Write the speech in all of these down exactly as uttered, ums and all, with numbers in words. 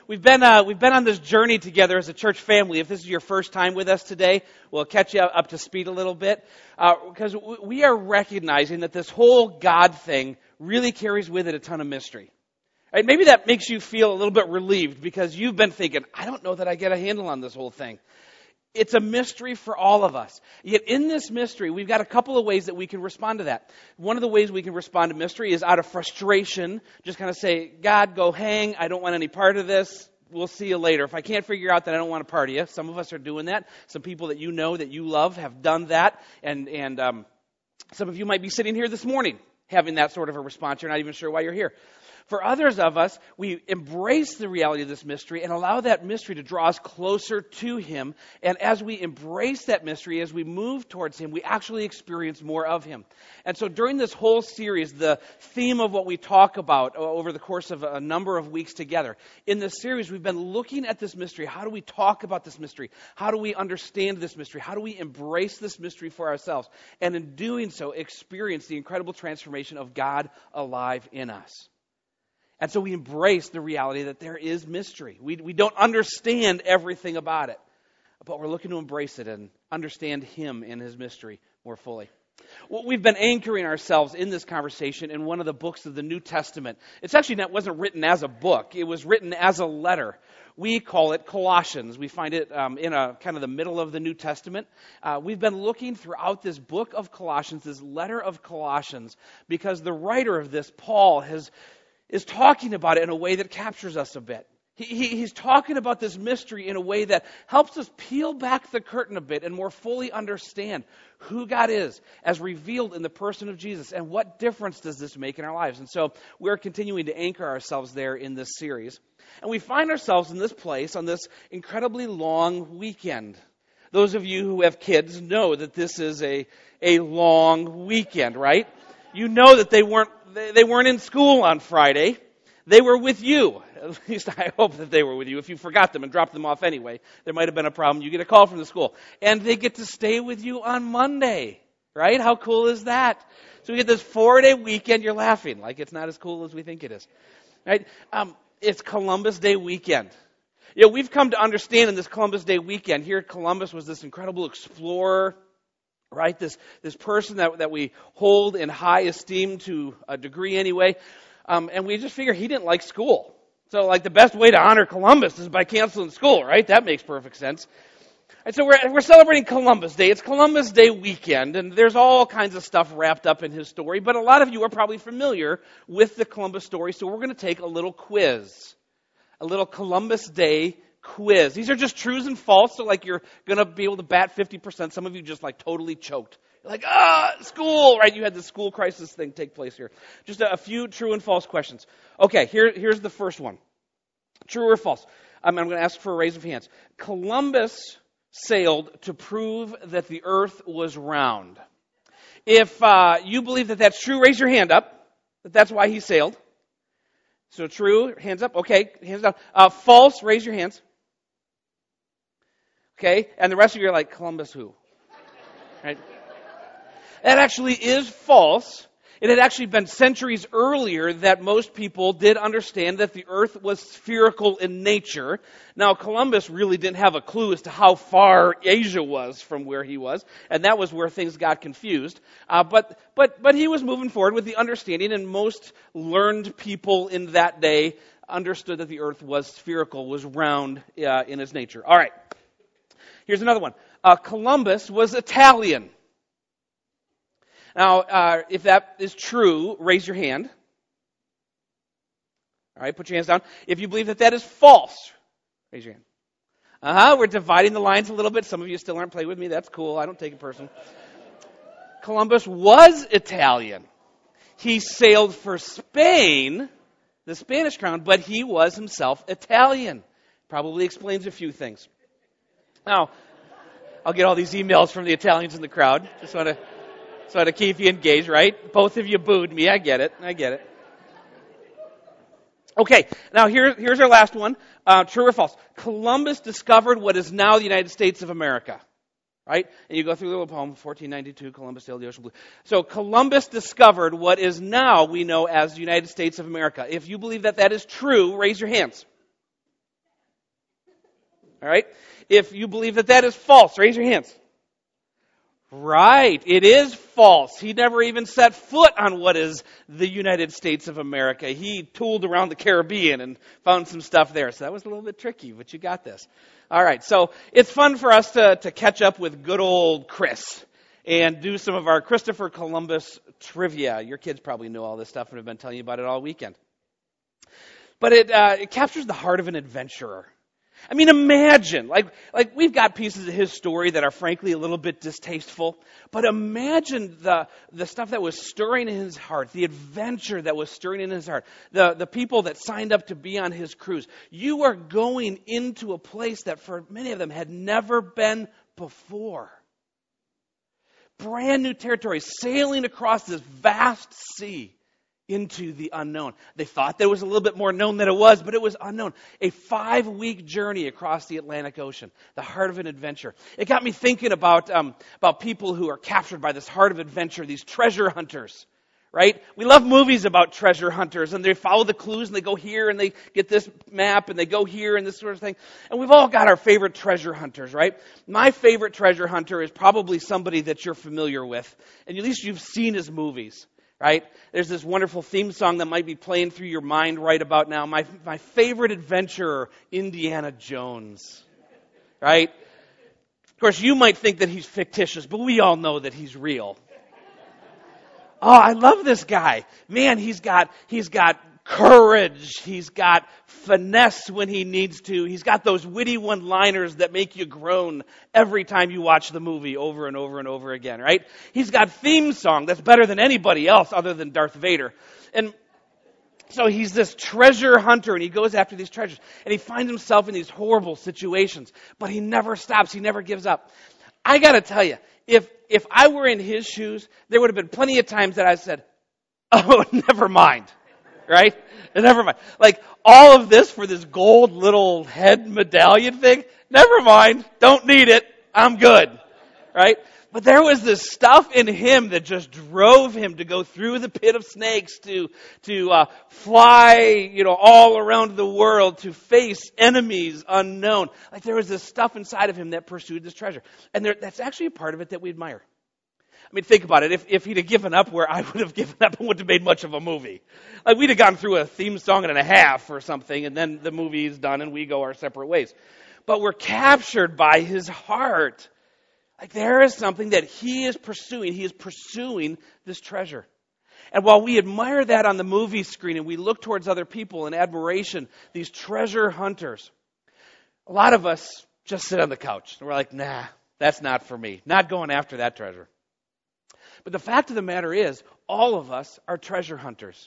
We've been uh, we've been on this journey together as a church family. If this is your first time with us today, we'll catch you up to speed a little bit uh, because we are recognizing that this whole God thing really carries with it a ton of mystery. Right? Maybe that makes you feel a little bit relieved because you've been thinking, I don't know that I get a handle on this whole thing. It's a mystery for all of us. Yet in this mystery, we've got a couple of ways that we can respond to that. One of the ways we can respond to mystery is out of frustration. Just kind of say, God, go hang. I don't want any part of this. We'll see you later. If I can't figure out that I don't want to party you. Some of us are doing that. Some people that you know that you love have done that. And, and um, some of you might be sitting here this morning having that sort of a response. You're not even sure why you're here. For others of us, we embrace the reality of this mystery and allow that mystery to draw us closer to Him. And as we embrace that mystery, as we move towards Him, we actually experience more of Him. And so during this whole series, the theme of what we talk about over the course of a number of weeks together, in this series, we've been looking at this mystery. How do we talk about this mystery? How do we understand this mystery? How do we embrace this mystery for ourselves? And in doing so, experience the incredible transformation of God alive in us. And so we embrace the reality that there is mystery. We, we don't understand everything about it, but we're looking to embrace it and understand Him and His mystery more fully. Well, we've been anchoring ourselves in this conversation in one of the books of the New Testament. It's actually not wasn't written as a book. It was written as a letter. We call it Colossians. We find it um, in a kind of the middle of the New Testament. Uh, we've been looking throughout this book of Colossians, this letter of Colossians, because the writer of this, Paul, has is talking about it in a way that captures us a bit. He, he, he's talking about this mystery in a way that helps us peel back the curtain a bit and more fully understand who God is as revealed in the person of Jesus and what difference does this make in our lives. And so we're continuing to anchor ourselves there in this series. And we find ourselves in this place on this incredibly long weekend. Those of you who have kids know that this is a, a long weekend, right? You know that they weren't They, they weren't in school on Friday. They were with you. At least I hope that they were with you. If you forgot them and dropped them off anyway, there might have been a problem. You get a call from the school. And they get to stay with you on Monday, right? How cool is that? So we get this four-day weekend. You're laughing like it's not as cool as we think it is, right? Um, it's Columbus Day weekend. You know, we've come to understand in this Columbus Day weekend, here Columbus was this incredible explorer, right, this this person that, that we hold in high esteem to a degree anyway, um, and we just figure he didn't like school. So, like, the best way to honor Columbus is by canceling school, right? That makes perfect sense. And so we're we're celebrating Columbus Day. It's Columbus Day weekend, and there's all kinds of stuff wrapped up in his story, but a lot of you are probably familiar with the Columbus story, so we're going to take a little quiz, a little Columbus Day quiz. These are just trues and false, so like you're going to be able to bat fifty percent. Some of you just like totally choked. You're like, ah, school, right? You had the school crisis thing take place here. Just a, a few true and false questions. Okay, here, here's the first one. True or false? I'm, I'm going to ask for a raise of hands. Columbus sailed to prove that the earth was round. If uh, you believe that that's true, raise your hand up. That that's why he sailed. So true, hands up. Okay, hands down. Uh, false, raise your hands. Okay, and the rest of you are like, Columbus who? Right? That actually is false. It had actually been centuries earlier that most people did understand that the earth was spherical in nature. Now, Columbus really didn't have a clue as to how far Asia was from where he was, and that was where things got confused. Uh, but but but he was moving forward with the understanding, and most learned people in that day understood that the earth was spherical, was round uh, in its nature. All right. Here's another one. Uh, Columbus was Italian. Now, uh, if that is true, raise your hand. All right, put your hands down. If you believe that that is false, raise your hand. Uh-huh, we're dividing the lines a little bit. Some of you still aren't playing with me. That's cool. I don't take it personal. Columbus was Italian. He sailed for Spain, the Spanish crown, but he was himself Italian. Probably explains a few things. Now, I'll get all these emails from the Italians in the crowd. Just want to, just want to keep you engaged, right? Both of you booed me. I get it. I get it. Okay, now here, here's our last one. Uh, true or false? Columbus discovered what is now the United States of America. Right? And you go through the little poem, fourteen ninety-two, Columbus sailed the ocean blue. So Columbus discovered what is now we know as the United States of America. If you believe that that is true, raise your hands. All right? If you believe that that is false, raise your hands. Right. It is false. He never even set foot on what is the United States of America. He tooled around the Caribbean and found some stuff there. So that was a little bit tricky, but you got this. All right. So it's fun for us to, to catch up with good old Chris and do some of our Christopher Columbus trivia. Your kids probably know all this stuff and have been telling you about it all weekend. But it, uh, it captures the heart of an adventurer. I mean, imagine, like, like we've got pieces of his story that are frankly a little bit distasteful, but imagine the, the stuff that was stirring in his heart, the adventure that was stirring in his heart, the, the people that signed up to be on his cruise. You are going into a place that for many of them had never been before. Brand new territory, sailing across this vast sea into the unknown. They thought there was a little bit more known than it was, but it was unknown. A five-week journey across the Atlantic Ocean, the heart of an adventure. It got me thinking about um, about people who are captured by this heart of adventure, these treasure hunters, right? We love movies about treasure hunters, and they follow the clues, and they go here, and they get this map, and they go here, and this sort of thing. And we've all got our favorite treasure hunters, right? My favorite treasure hunter is probably somebody that you're familiar with, and at least you've seen his movies. Right? There's this wonderful theme song that might be playing through your mind right about now. My my favorite adventurer, Indiana Jones. Right? Of course, you might think that he's fictitious, but we all know that he's real. Oh, I love this guy. Man, he's got he's got courage. He's got finesse when he needs to. He's got those witty one-liners that make you groan every time you watch the movie over and over and over again, right? He's got theme song that's better than anybody else other than Darth Vader. And so he's this treasure hunter, and he goes after these treasures. And he finds himself in these horrible situations. But he never stops. He never gives up. I got to tell you, if if I were in his shoes, there would have been plenty of times that I said, oh, never mind. Right? Never mind. Like, all of this for this gold little head medallion thing? Never mind. Don't need it. I'm good. Right? But there was this stuff in him that just drove him to go through the pit of snakes, to to uh, fly, you know, all around the world, to face enemies unknown. Like, there was this stuff inside of him that pursued this treasure. And there, that's actually a part of it that we admire. I mean, think about it. If, if he'd have given up where I would have given up, it wouldn't have made much of a movie. Like, we'd have gone through a theme song and a half or something, and then the movie's done and we go our separate ways. But we're captured by his heart. Like, there is something that he is pursuing. He is pursuing this treasure. And while we admire that on the movie screen and we look towards other people in admiration, these treasure hunters, a lot of us just sit on the couch. And we're like, nah, that's not for me. Not going after that treasure. But the fact of the matter is, all of us are treasure hunters.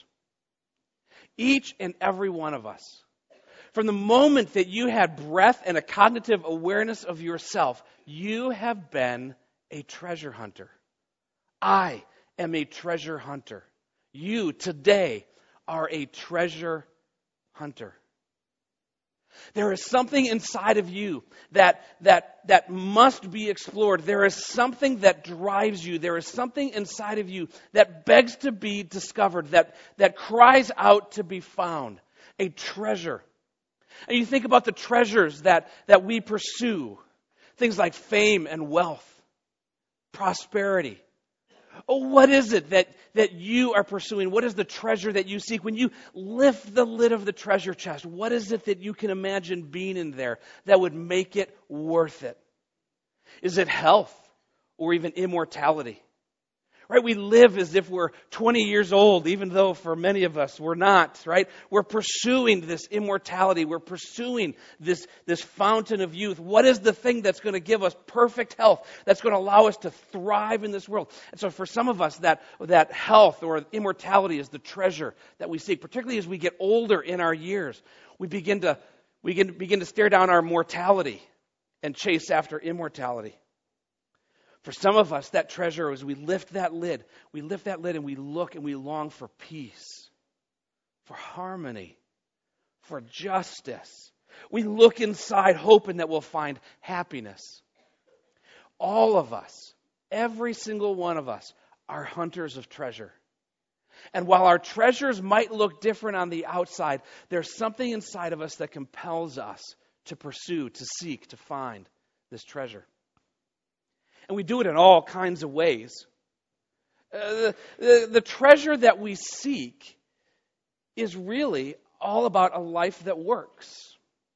Each and every one of us. From the moment that you had breath and a cognitive awareness of yourself, you have been a treasure hunter. I am a treasure hunter. You today are a treasure hunter. There is something inside of you that, that, that must be explored. There is something that drives you. There is something inside of you that begs to be discovered, that, that cries out to be found. A treasure. And you think about the treasures that, that we pursue. Things like fame and wealth, prosperity. Oh, what is it that, that you are pursuing? What is the treasure that you seek? When you lift the lid of the treasure chest, what is it that you can imagine being in there that would make it worth it? Is it health or even immortality? Right? We live as if we're twenty years old, even though for many of us we're not, right? We're pursuing this immortality. We're pursuing this, this fountain of youth. What is the thing that's going to give us perfect health, that's going to allow us to thrive in this world? And so for some of us, that, that health or immortality is the treasure that we seek, particularly as we get older in our years. We begin to, we begin, begin to stare down our mortality and chase after immortality. For some of us, that treasure, as we lift that lid, we lift that lid and we look and we long for peace, for harmony, for justice. We look inside hoping that we'll find happiness. All of us, every single one of us, are hunters of treasure. And while our treasures might look different on the outside, there's something inside of us that compels us to pursue, to seek, to find this treasure. And we do it in all kinds of ways. Uh, the, the, the treasure that we seek is really all about a life that works.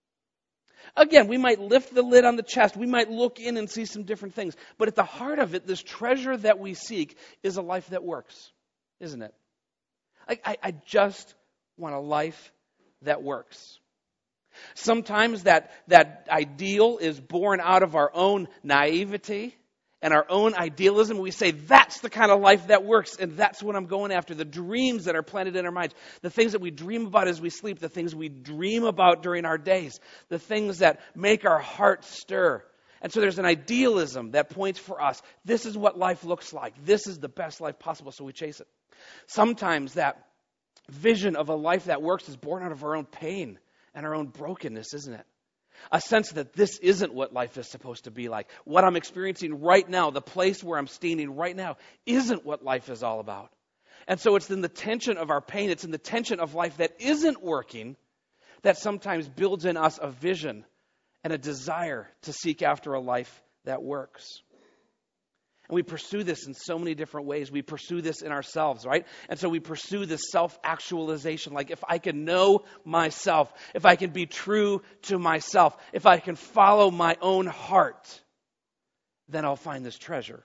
Again, we might lift the lid on the chest. We might look in and see some different things. But at the heart of it, this treasure that we seek is a life that works, isn't it? I, I, I just want a life that works. Sometimes that, that ideal is born out of our own naivety and our own idealism. We say, that's the kind of life that works, and that's what I'm going after. The dreams that are planted in our minds, the things that we dream about as we sleep, the things we dream about during our days, the things that make our heart stir. And so there's an idealism that points for us. This is what life looks like. This is the best life possible, so we chase it. Sometimes that vision of a life that works is born out of our own pain and our own brokenness, isn't it? A sense that this isn't what life is supposed to be like. What I'm experiencing right now, the place where I'm standing right now, isn't what life is all about. And so it's in the tension of our pain, it's in the tension of life that isn't working, that sometimes builds in us a vision and a desire to seek after a life that works. And we pursue this in so many different ways. We pursue this in ourselves, right? And so we pursue this self-actualization. Like, if I can know myself, if I can be true to myself, if I can follow my own heart, then I'll find this treasure.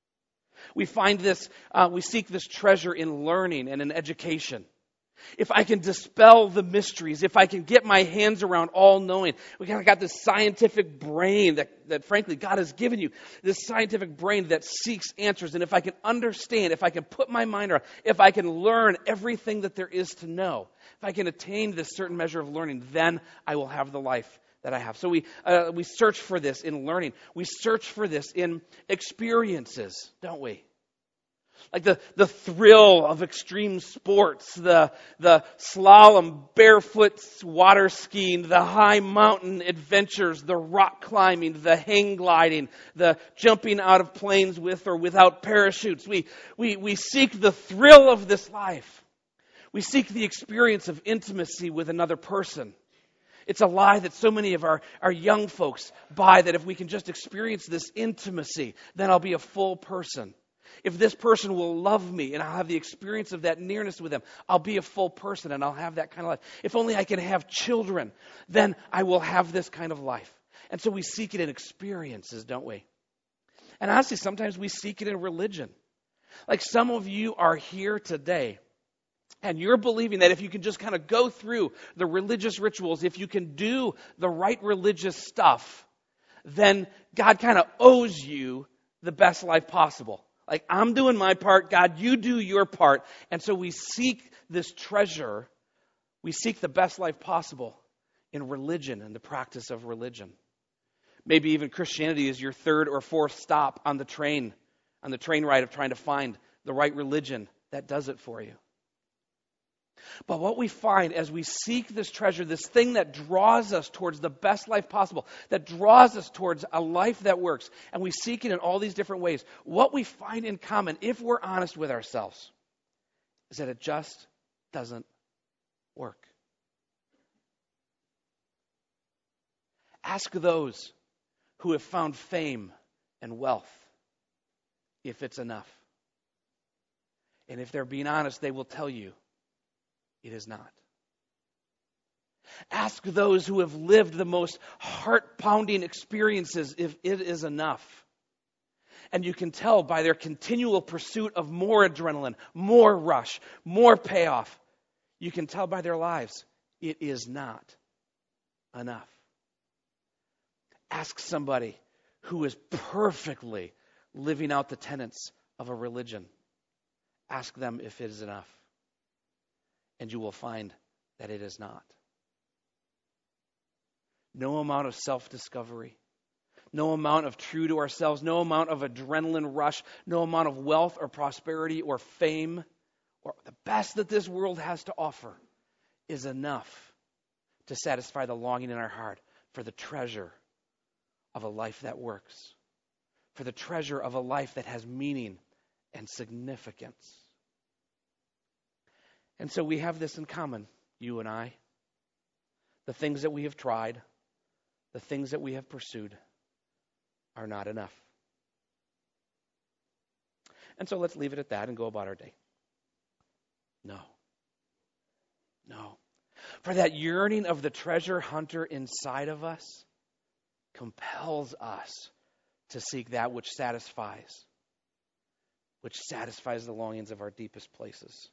We find this, uh, we seek this treasure in learning and in education. If I can dispel the mysteries, if I can get my hands around all-knowing, we kind of got this scientific brain that, that frankly God has given you, this scientific brain that seeks answers. And if I can understand, if I can put my mind around, if I can learn everything that there is to know, if I can attain this certain measure of learning, then I will have the life that I have. So we uh, we search for this in learning. We search for this in experiences, don't we? Like the, the thrill of extreme sports, the, the slalom, barefoot water skiing, the high mountain adventures, the rock climbing, the hang gliding, the jumping out of planes with or without parachutes. We, we, we seek the thrill of this life. We seek the experience of intimacy with another person. It's a lie that so many of our, our young folks buy, that if we can just experience this intimacy, then I'll be a full person. If this person will love me and I'll have the experience of that nearness with them, I'll be a full person and I'll have that kind of life. If only I can have children, then I will have this kind of life. And so we seek it in experiences, don't we? And honestly, sometimes we seek it in religion. Like, some of you are here today and you're believing that if you can just kind of go through the religious rituals, if you can do the right religious stuff, then God kind of owes you the best life possible. Like, I'm doing my part, God, you do your part. And so we seek this treasure, we seek the best life possible in religion and the practice of religion. Maybe even Christianity is your third or fourth stop on the train, on the train ride of trying to find the right religion that does it for you. But what we find as we seek this treasure, this thing that draws us towards the best life possible, that draws us towards a life that works, and we seek it in all these different ways, what we find in common, if we're honest with ourselves, is that it just doesn't work. Ask those who have found fame and wealth if it's enough. And if they're being honest, they will tell you it is not. Ask those who have lived the most heart-pounding experiences if it is enough. And you can tell by their continual pursuit of more adrenaline, more rush, more payoff. You can tell by their lives it is not enough. Ask somebody who is perfectly living out the tenets of a religion. Ask them if it is enough. And you will find that it is not. No amount of self-discovery, no amount of true to ourselves, no amount of adrenaline rush, no amount of wealth or prosperity or fame, or the best that this world has to offer is enough to satisfy the longing in our heart for the treasure of a life that works, for the treasure of a life that has meaning and significance. And so we have this in common, you and I. The things that we have tried, the things that we have pursued are not enough. And so let's leave it at that and go about our day. No. No. For that yearning of the treasure hunter inside of us compels us to seek that which satisfies, which satisfies the longings of our deepest places.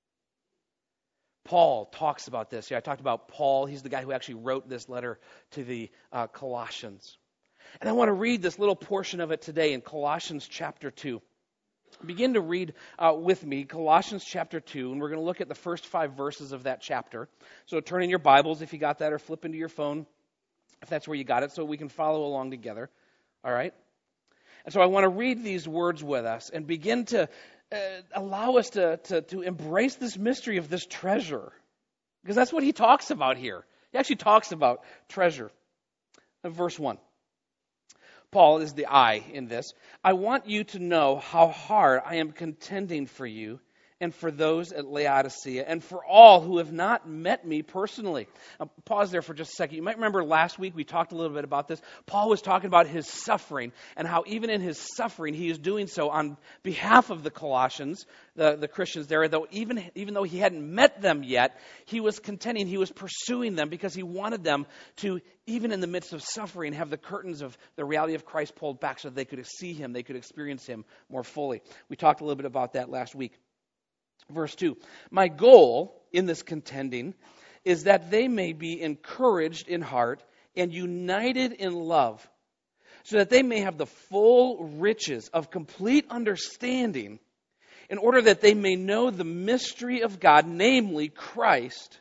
Paul talks about this. Yeah, I talked about Paul. He's the guy who actually wrote this letter to the uh, Colossians. And I want to read this little portion of it today in Colossians chapter two. Begin to read uh, with me Colossians chapter two, and we're going to look at the first five verses of that chapter. So turn in your Bibles if you got that, or flip into your phone if that's where you got it, so we can follow along together. All right? And so I want to read these words with us and begin to uh, allow us to, to, to embrace this mystery of this treasure. Because that's what he talks about here. He actually talks about treasure. Uh, verse one. Paul is the I in this. I want you to know how hard I am contending for you and for those at Laodicea and for all who have not met me personally. Now, pause there for just a second. You might remember last week we talked a little bit about this. Paul was talking about his suffering and how even in his suffering he is doing so on behalf of the Colossians, the, the Christians there. Though even, even though he hadn't met them yet, he was contending, he was pursuing them because he wanted them to, even in the midst of suffering, have the curtains of the reality of Christ pulled back so that they could see him, they could experience him more fully. We talked a little bit about that last week. Verse two, my goal in this contending is that they may be encouraged in heart and united in love, so that they may have the full riches of complete understanding, in order that they may know the mystery of God, namely Christ,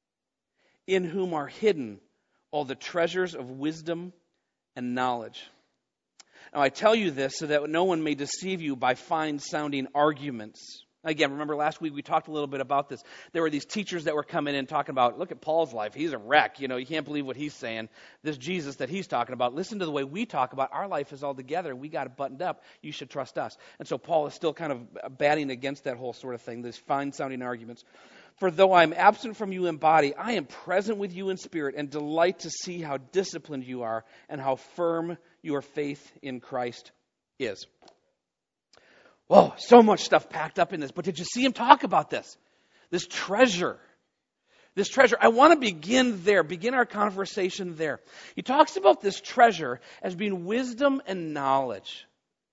in whom are hidden all the treasures of wisdom and knowledge. Now I tell you this so that no one may deceive you by fine-sounding arguments. Again, remember last week we talked a little bit about this. There were these teachers that were coming in talking about, look at Paul's life. He's a wreck. You know, you can't believe what he's saying. This Jesus that he's talking about, listen to the way we talk about our life is all together. We got it buttoned up. You should trust us. And so Paul is still kind of batting against that whole sort of thing, these fine-sounding arguments. For though I am absent from you in body, I am present with you in spirit and delight to see how disciplined you are and how firm your faith in Christ is. Whoa, so much stuff packed up in this. But did you see him talk about this? This treasure. This treasure. I want to begin there, begin our conversation there. He talks about this treasure as being wisdom and knowledge.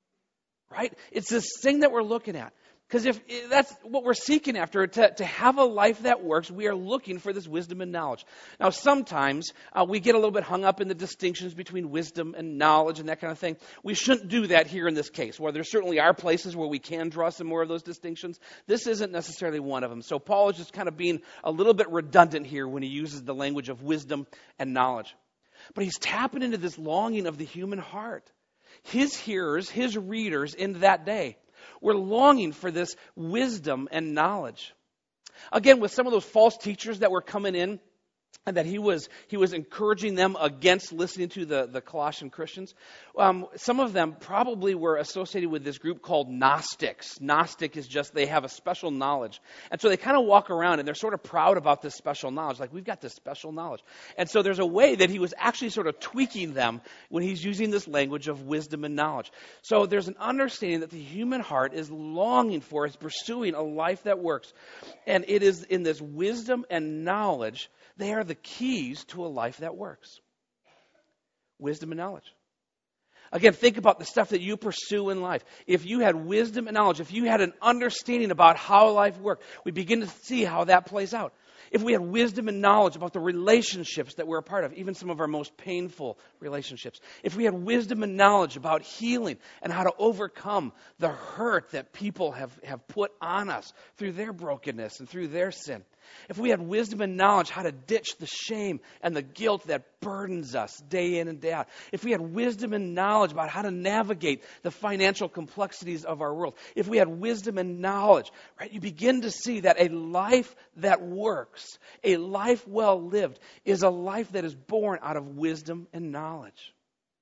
Right? It's this thing that we're looking at. Because if that's what we're seeking after, to, to have a life that works, we are looking for this wisdom and knowledge. Now, sometimes uh, we get a little bit hung up in the distinctions between wisdom and knowledge and that kind of thing. We shouldn't do that here in this case, where there certainly are places where we can draw some more of those distinctions. This isn't necessarily one of them. So Paul is just kind of being a little bit redundant here when he uses the language of wisdom and knowledge. But he's tapping into this longing of the human heart. His hearers, his readers in that day, we're longing for this wisdom and knowledge. Again, with some of those false teachers that were coming in, and that he was he was encouraging them against listening to the, the Colossian Christians. Um, some of them probably were associated with this group called Gnostics. Gnostic is just they have a special knowledge. And so they kind of walk around and they're sort of proud about this special knowledge. Like, we've got this special knowledge. And so there's a way that he was actually sort of tweaking them when he's using this language of wisdom and knowledge. So there's an understanding that the human heart is longing for, is pursuing a life that works. And it is in this wisdom and knowledge, they are the keys to a life that works. Wisdom and knowledge. Again, think about the stuff that you pursue in life. If you had wisdom and knowledge, if you had an understanding about how life worked, we begin to see how that plays out. If we had wisdom and knowledge about the relationships that we're a part of, even some of our most painful relationships. If we had wisdom and knowledge about healing and how to overcome the hurt that people have, have put on us through their brokenness and through their sin. If we had wisdom and knowledge how to ditch the shame and the guilt that burdens us day in and day out. If we had wisdom and knowledge about how to navigate the financial complexities of our world. If we had wisdom and knowledge, right, you begin to see that a life that works, a life well lived, is a life that is born out of wisdom and knowledge.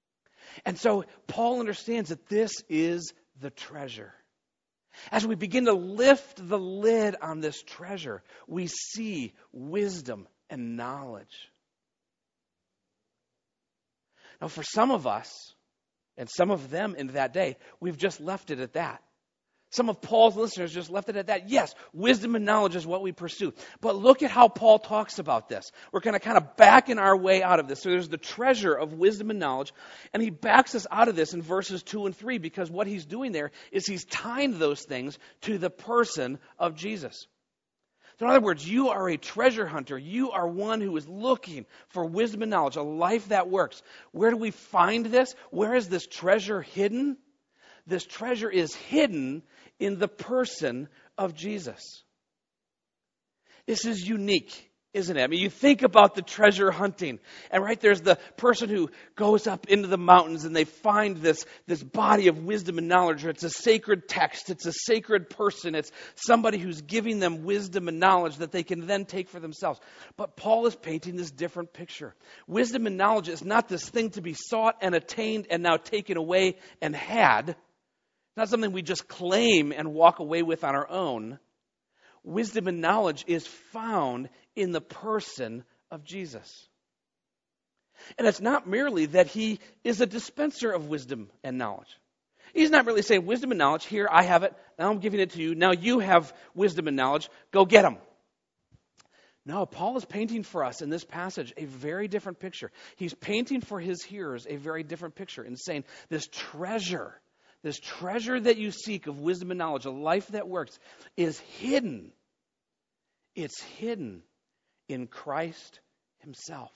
And so Paul understands that this is the treasure. As we begin to lift the lid on this treasure, we see wisdom and knowledge. Now, for some of us, and some of them in that day, we've just left it at that. Some of Paul's listeners just left it at that. Yes, wisdom and knowledge is what we pursue. But look at how Paul talks about this. We're going to kind of backing our way out of this. So there's the treasure of wisdom and knowledge, and he backs us out of this in verses two and three, because what he's doing there is he's tying those things to the person of Jesus. So in other words, you are a treasure hunter. You are one who is looking for wisdom and knowledge, a life that works. Where do we find this? Where is this treasure hidden? This treasure is hidden in the person of Jesus. This is unique, isn't it? I mean, you think about the treasure hunting, and right there's the person who goes up into the mountains and they find this, this body of wisdom and knowledge. It's a sacred text. It's a sacred person. It's somebody who's giving them wisdom and knowledge that they can then take for themselves. But Paul is painting this different picture. Wisdom and knowledge is not this thing to be sought and attained and now taken away and had. Not something we just claim and walk away with on our own. Wisdom and knowledge is found in the person of Jesus. And it's not merely that he is a dispenser of wisdom and knowledge. He's not really saying, wisdom and knowledge, here, I have it, now I'm giving it to you, now you have wisdom and knowledge, go get them. No, Paul is painting for us in this passage a very different picture. He's painting for his hearers a very different picture and saying, this treasure, This treasure that you seek of wisdom and knowledge, a life that works, is hidden. It's hidden in Christ himself.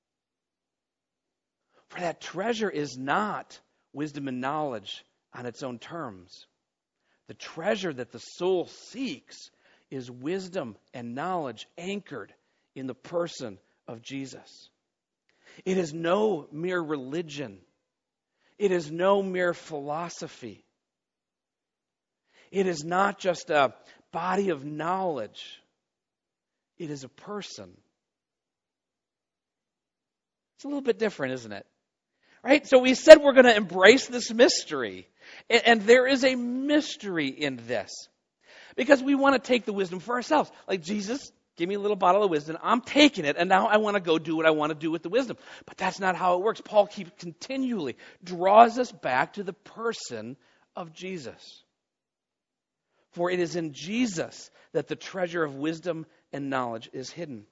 For that treasure is not wisdom and knowledge on its own terms. The treasure that the soul seeks is wisdom and knowledge anchored in the person of Jesus. It is no mere religion. It is no mere philosophy. It is not just a body of knowledge. It is a person. It's a little bit different, isn't it? Right? So we said we're going to embrace this mystery. And, and there is a mystery in this. Because we want to take the wisdom for ourselves. Like, Jesus, give me a little bottle of wisdom. I'm taking it, and now I want to go do what I want to do with the wisdom. But that's not how it works. Paul keeps continually draws us back to the person of Jesus. For it is in Jesus that the treasure of wisdom and knowledge is hidden.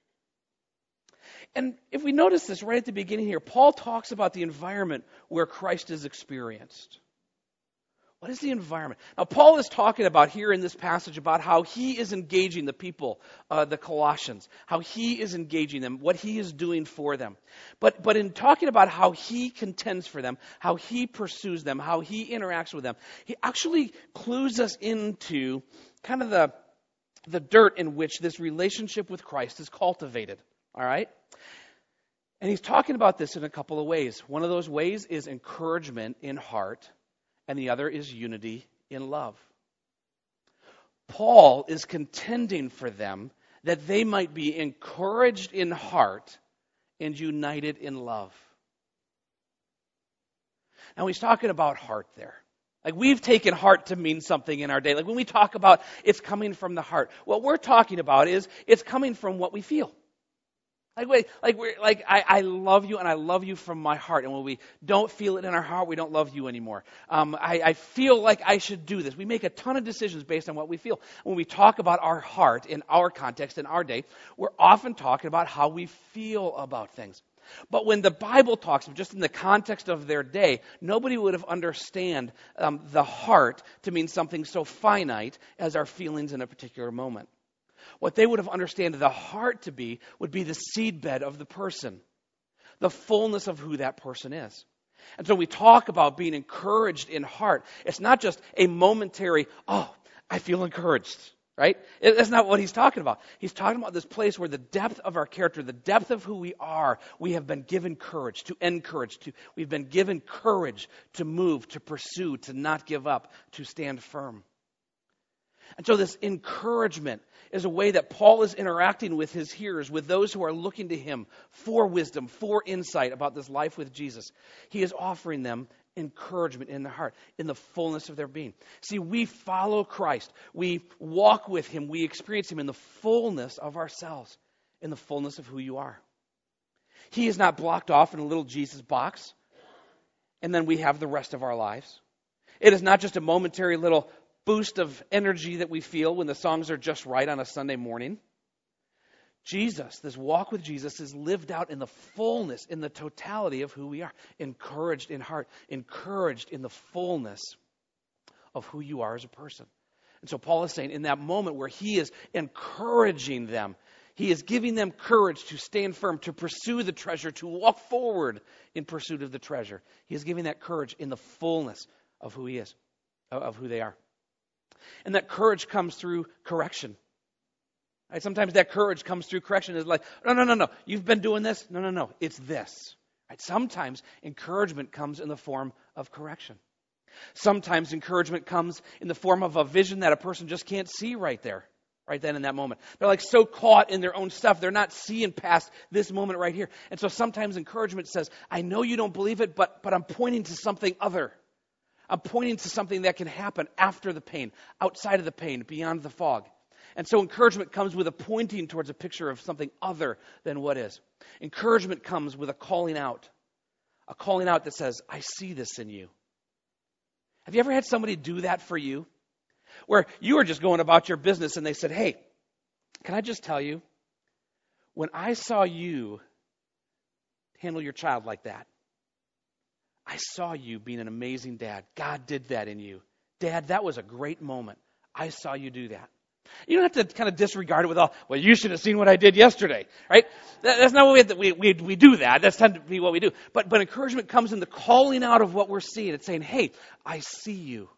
And if we notice this right at the beginning here, Paul talks about the environment where Christ is experienced. What is the environment? Now, Paul is talking about here in this passage about how he is engaging the people, uh, the Colossians, how he is engaging them, what he is doing for them. But, but in talking about how he contends for them, how he pursues them, how he interacts with them, he actually clues us into kind of the, the dirt in which this relationship with Christ is cultivated. All right? And he's talking about this in a couple of ways. One of those ways is encouragement in heart, and the other is unity in love. Paul is contending for them that they might be encouraged in heart and united in love. Now he's talking about heart there. Like, we've taken heart to mean something in our day. Like, when we talk about it's coming from the heart, what we're talking about is it's coming from what we feel. Like, wait, like, we're, like I, I love you and I love you from my heart. And when we don't feel it in our heart, we don't love you anymore. Um, I, I feel like I should do this. We make a ton of decisions based on what we feel. When we talk about our heart in our context, in our day, we're often talking about how we feel about things. But when the Bible talks, just in the context of their day, nobody would have understand um, the heart to mean something so finite as our feelings in a particular moment. What they would have understood the heart to be would be the seedbed of the person, the fullness of who that person is. And so we talk about being encouraged in heart. It's not just a momentary, oh, I feel encouraged, right? That's not what he's talking about. He's talking about this place where the depth of our character, the depth of who we are, we have been given courage, to encourage, to, we've been given courage to move, to pursue, to not give up, to stand firm. And so this encouragement is a way that Paul is interacting with his hearers, with those who are looking to him for wisdom, for insight about this life with Jesus. He is offering them encouragement in their heart, in the fullness of their being. See, we follow Christ. We walk with him. We experience him in the fullness of ourselves, in the fullness of who you are. He is not blocked off in a little Jesus box, and then we have the rest of our lives. It is not just a momentary little boost of energy that we feel when the songs are just right on a Sunday morning. Jesus, this walk with Jesus, is lived out in the fullness, in the totality of who we are. Encouraged in heart, encouraged in the fullness of who you are as a person. And so Paul is saying in that moment where he is encouraging them, he is giving them courage to stand firm, to pursue the treasure, to walk forward in pursuit of the treasure. He is giving that courage in the fullness of who he is, of who they are. And that courage comes through correction. Right? Sometimes that courage comes through correction. It's like, no, no, no, no, you've been doing this. No, no, no, it's this. Right? Sometimes encouragement comes in the form of correction. Sometimes encouragement comes in the form of a vision that a person just can't see right there, right then in that moment. They're like so caught in their own stuff, they're not seeing past this moment right here. And so sometimes encouragement says, I know you don't believe it, but, but I'm pointing to something other. I'm pointing to something that can happen after the pain, outside of the pain, beyond the fog. And so encouragement comes with a pointing towards a picture of something other than what is. Encouragement comes with a calling out. A calling out that says, I see this in you. Have you ever had somebody do that for you? Where you were just going about your business and they said, hey, can I just tell you, when I saw you handle your child like that, I saw you being an amazing dad. God did that in you. Dad, that was a great moment. I saw you do that. You don't have to kind of disregard it with all, well, you should have seen what I did yesterday, right? That, that's not what we, we, we do that. That's tend to be what we do. But, but encouragement comes in the calling out of what we're seeing. It's saying, hey, I see you.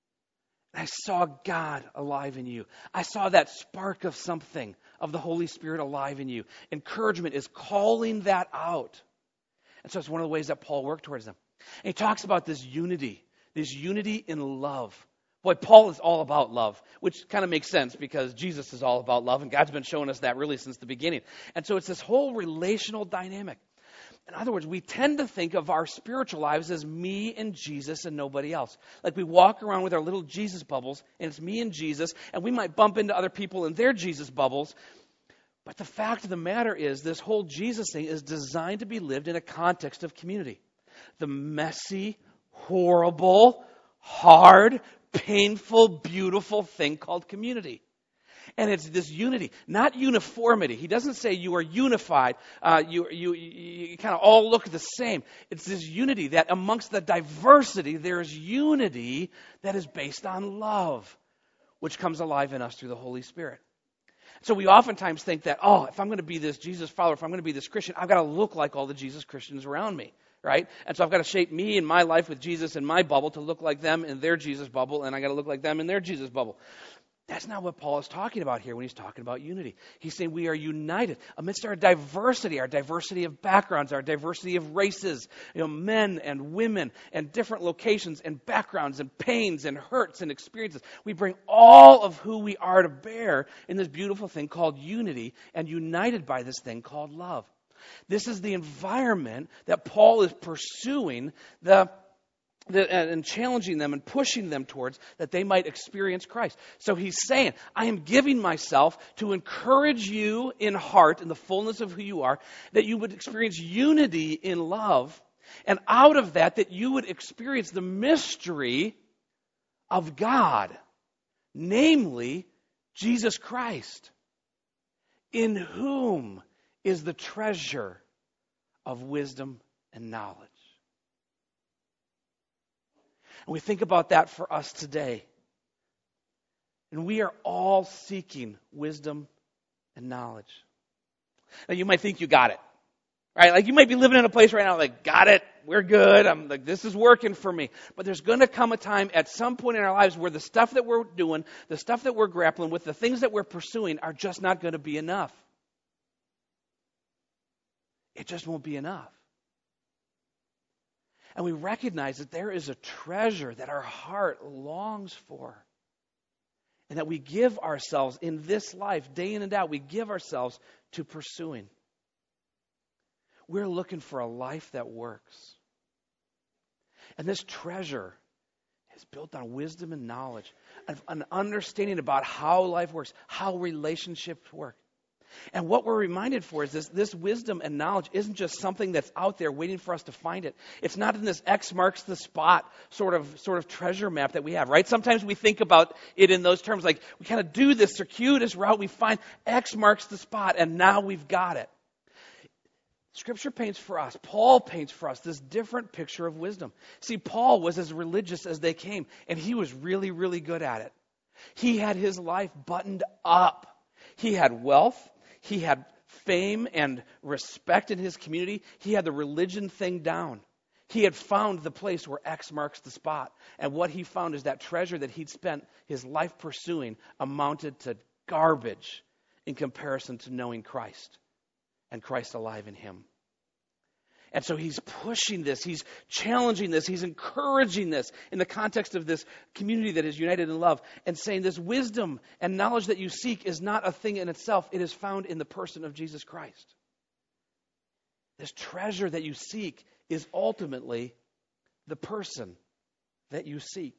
I saw God alive in you. I saw that spark of something, of the Holy Spirit alive in you. Encouragement is calling that out. And so it's one of the ways that Paul worked towards them. And he talks about this unity, this unity in love. Boy, Paul is all about love, which kind of makes sense because Jesus is all about love, and God's been showing us that really since the beginning. And so it's this whole relational dynamic. In other words, we tend to think of our spiritual lives as me and Jesus and nobody else. Like we walk around with our little Jesus bubbles, and it's me and Jesus, and we might bump into other people in their Jesus bubbles. But the fact of the matter is, this whole Jesus thing is designed to be lived in a context of community. The messy, horrible, hard, painful, beautiful thing called community. And it's this unity, not uniformity. He doesn't say you are unified, uh, you, you, you, you kind of all look the same. It's this unity that amongst the diversity, there is unity that is based on love, which comes alive in us through the Holy Spirit. So we oftentimes think that, oh, if I'm going to be this Jesus follower, if I'm going to be this Christian, I've got to look like all the Jesus Christians around me. Right? And so I've got to shape me and my life with Jesus in my bubble to look like them in their Jesus bubble, and I got to look like them in their Jesus bubble. That's not what Paul is talking about here when he's talking about unity. He's saying we are united amidst our diversity, our diversity of backgrounds, our diversity of races, you know, men and women and different locations and backgrounds and pains and hurts and experiences. We bring all of who we are to bear in this beautiful thing called unity and united by this thing called love. This is the environment that Paul is pursuing the, the, and challenging them and pushing them towards that they might experience Christ. So he's saying, I am giving myself to encourage you in heart, in the fullness of who you are, that you would experience unity in love, and out of that, that you would experience the mystery of God, namely Jesus Christ, in whom is the treasure of wisdom and knowledge. And we think about that for us today. And we are all seeking wisdom and knowledge. Now you might think you got it. Right? Like you might be living in a place right now like, got it, we're good, I'm like, this is working for me. But there's going to come a time at some point in our lives where the stuff that we're doing, the stuff that we're grappling with, the things that we're pursuing are just not going to be enough. It just won't be enough. And we recognize that there is a treasure that our heart longs for. And that we give ourselves in this life, day in and out, we give ourselves to pursuing. We're looking for a life that works. And this treasure is built on wisdom and knowledge, an understanding about how life works, how relationships work. And what we're reminded for is this, this wisdom and knowledge isn't just something that's out there waiting for us to find it. It's not in this X marks the spot sort of sort of treasure map that we have, right? Sometimes we think about it in those terms, like we kind of do this circuitous route, we find X marks the spot, and now we've got it. Scripture paints for us, Paul paints for us this different picture of wisdom. See, Paul was as religious as they came, and he was really, really good at it. He had his life buttoned up. He had wealth. He had fame and respect in his community. He had the religion thing down. He had found the place where X marks the spot. And what he found is that treasure that he'd spent his life pursuing amounted to garbage in comparison to knowing Christ and Christ alive in him. And so he's pushing this, he's challenging this, he's encouraging this in the context of this community that is united in love, and saying this wisdom and knowledge that you seek is not a thing in itself, it is found in the person of Jesus Christ. This treasure that you seek is ultimately the person that you seek.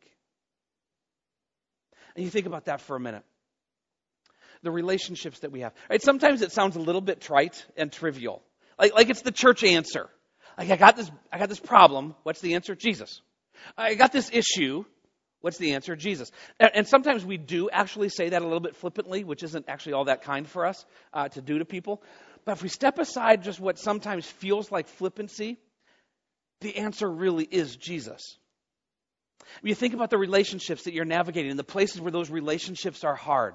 And you think about that for a minute. The relationships that we have. Right? Sometimes it sounds a little bit trite and trivial. Like, like it's the church answer. Like, I got this, I got this problem. What's the answer? Jesus. I got this issue. What's the answer? Jesus. And, and sometimes we do actually say that a little bit flippantly, which isn't actually all that kind for us uh, to do to people. But if we step aside just what sometimes feels like flippancy, the answer really is Jesus. When you think about the relationships that you're navigating, the places where those relationships are hard,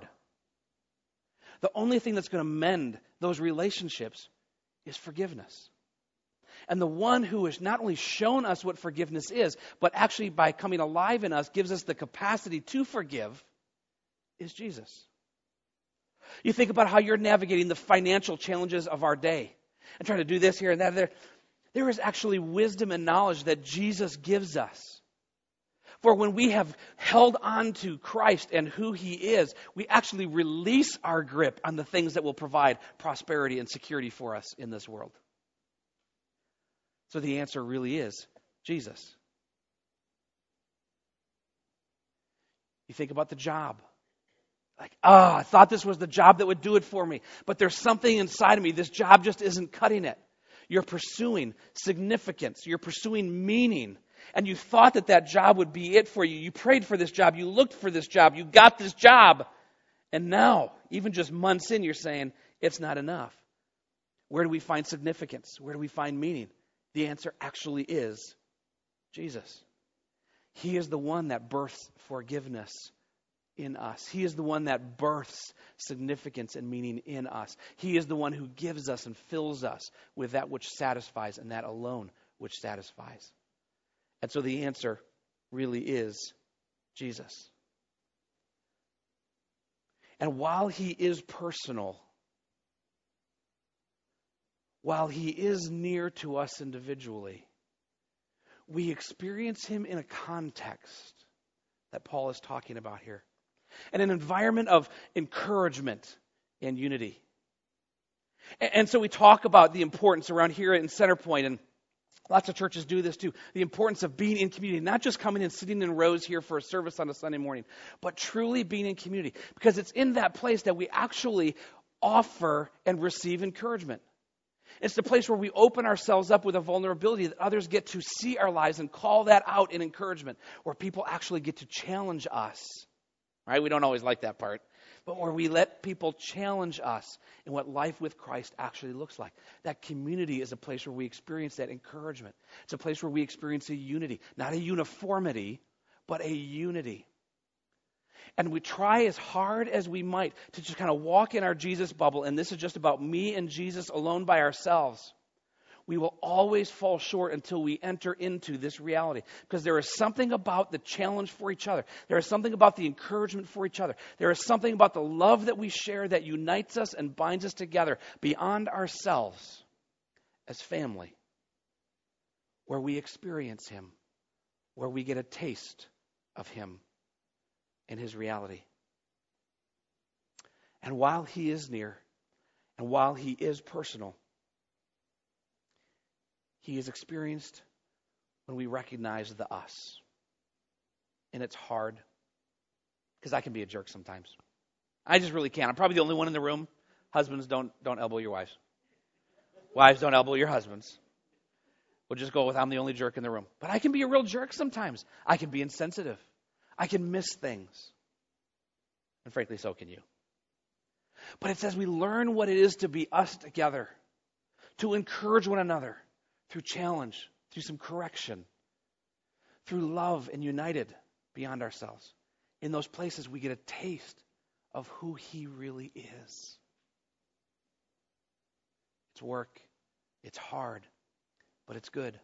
the only thing that's going to mend those relationships is forgiveness. And the one who has not only shown us what forgiveness is, but actually by coming alive in us gives us the capacity to forgive is Jesus. You think about how you're navigating the financial challenges of our day and trying to do this here and that there. There is actually wisdom and knowledge that Jesus gives us. For when we have held on to Christ and who He is, we actually release our grip on the things that will provide prosperity and security for us in this world. So the answer really is Jesus. You think about the job. Like, ah, oh, I thought this was the job that would do it for me. But there's something inside of me. This job just isn't cutting it. You're pursuing significance. You're pursuing meaning. And you thought that that job would be it for you. You prayed for this job. You looked for this job. You got this job. And now, even just months in, you're saying, it's not enough. Where do we find significance? Where do we find meaning? The answer actually is Jesus. He is the one that births forgiveness in us. He is the one that births significance and meaning in us. He is the one who gives us and fills us with that which satisfies, and that alone which satisfies. And so the answer really is Jesus. And while He is personal, while He is near to us individually, we experience Him in a context that Paul is talking about here. And an environment of encouragement and unity. And, and so we talk about the importance around here in Centerpoint, and lots of churches do this too, the importance of being in community, not just coming and sitting in rows here for a service on a Sunday morning, but truly being in community. Because it's in that place that we actually offer and receive encouragement. It's the place where we open ourselves up with a vulnerability that others get to see our lives and call that out in encouragement, where people actually get to challenge us. Right? We don't always like that part. But where we let people challenge us in what life with Christ actually looks like. That community is a place where we experience that encouragement. It's a place where we experience a unity. Not a uniformity, but a unity. And we try as hard as we might to just kind of walk in our Jesus bubble, and this is just about me and Jesus alone by ourselves. We will always fall short until we enter into this reality. Because there is something about the challenge for each other. There is something about the encouragement for each other. There is something about the love that we share that unites us and binds us together beyond ourselves as family. Where we experience Him. Where we get a taste of Him and His reality. And while He is near, and while He is personal, He is experienced when we recognize the us. And it's hard, because I can be a jerk sometimes. I just really can. I'm probably the only one in the room Husbands, don't don't elbow your wives. Wives, don't elbow your husbands. We'll just go with I'm the only jerk in the room. But I can be a real jerk sometimes. I can be insensitive. I can miss things. And frankly, so can you. But it says we learn what it is to be us together, to encourage one another through challenge, through some correction, through love and united beyond ourselves. In those places, we get a taste of who he really is. It's work. It's hard. But it's good.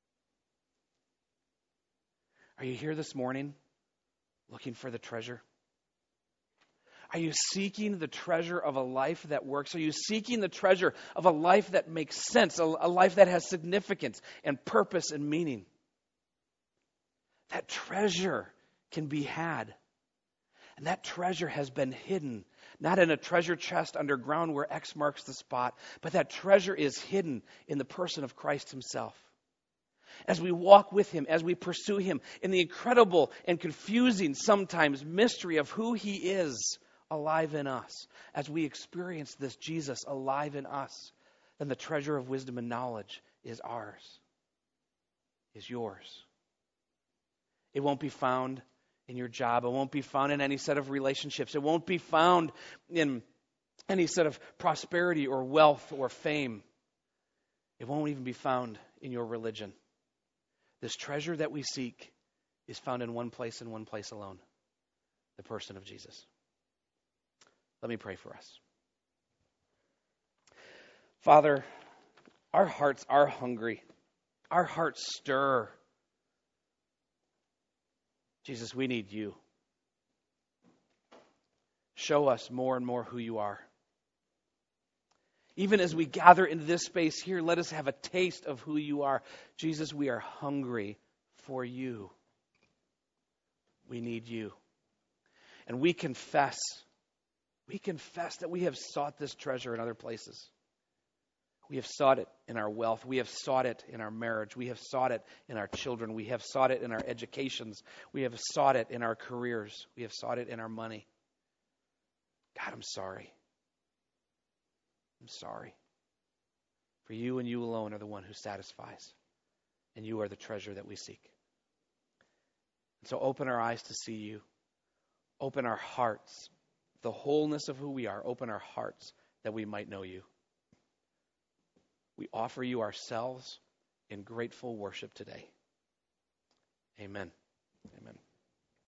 Are you here this morning looking for the treasure? Are you seeking the treasure of a life that works? Are you seeking the treasure of a life that makes sense, a, a life that has significance and purpose and meaning? That treasure can be had. And that treasure has been hidden, not in a treasure chest underground where X marks the spot, but that treasure is hidden in the person of Christ himself. As we walk with him, as we pursue him in the incredible and confusing sometimes mystery of who he is alive in us, as we experience this Jesus alive in us, then the treasure of wisdom and knowledge is ours, is yours. It won't be found in your job. It won't be found in any set of relationships. It won't be found in any set of prosperity or wealth or fame. It won't even be found in your religion. This treasure that we seek is found in one place and one place alone, the person of Jesus. Let me pray for us. Father, our hearts are hungry. Our hearts stir. Jesus, we need you. Show us more and more who you are. Even as we gather into this space here, let us have a taste of who you are. Jesus, we are hungry for you. We need you. And we confess, we confess that we have sought this treasure in other places. We have sought it in our wealth. We have sought it in our marriage. We have sought it in our children. We have sought it in our educations. We have sought it in our careers. We have sought it in our money. God, I'm sorry. I'm sorry. For you and you alone are the one who satisfies. And you are the treasure that we seek. And so open our eyes to see you. Open our hearts, the wholeness of who we are. Open our hearts that we might know you. We offer you ourselves in grateful worship today. Amen. Amen.